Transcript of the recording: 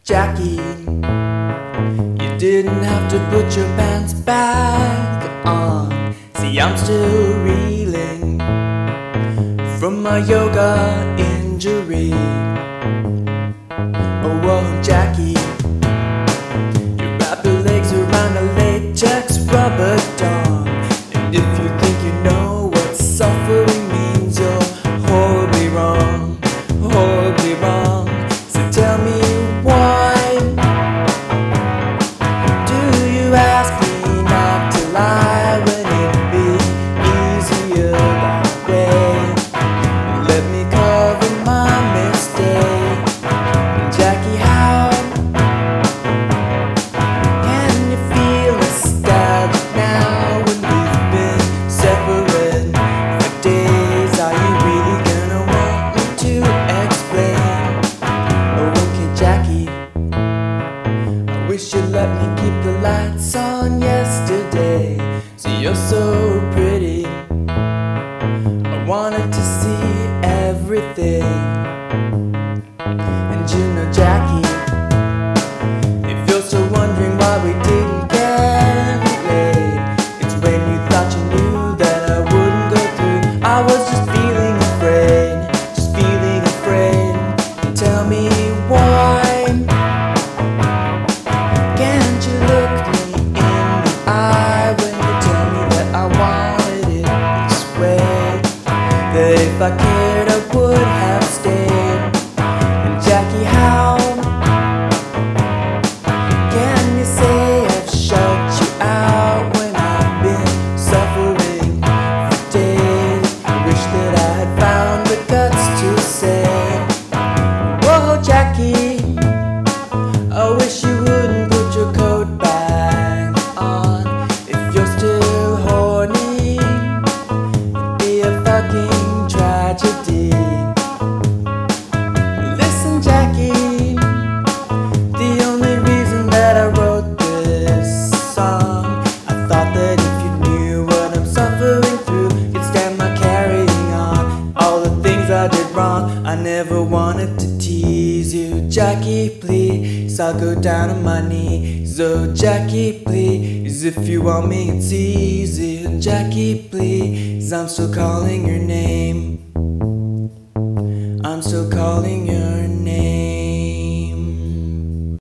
Jackie, you didn't have to put your pants back on. See, I'm still reeling from my yoga injury. Oh, whoa, Jackie, you wrap your legs around a latex rubber dog. And if you think you know what suffering means, you're horribly wrong, horribly wrong. So tell me, why do you ask me not to lie when it'd be easier that way? Let me cover my mistake. Jackie, how can you feel nostalgic now when we've been separate for days? Are you really gonna want me to explain? Oh, okay, Jackie, I wish you'd let me keep the lights on yesterday. See, you're so pretty, I wanted to see everything. And you know, Jackie, if you're still wondering why we didn't get laid, it's when you thought you knew that I wouldn't go through. I was just feeling afraid, just feeling afraid. And tell me, why can't you look me in the eye when you tell me that I wanted it this way? That if I cared I would have stayed. And Jackie, how can you say I've shut you out when I've been suffering for days? I wish that I had found the guts to say, whoa, Jackie, I wish you wouldn't put your coat back on. If you're still horny, it'd be a fucking tragedy. Listen, Jackie, the only reason that I wrote this song, I thought that if you knew what I'm suffering through, you'd stand my carrying on. All the things I did wrong, I never wanted to tease you. Jackie, please, I'll go down on my knees. Oh, Jackie, please, if you want me, it's easy. And Jackie, please, I'm still calling your name. I'm still calling your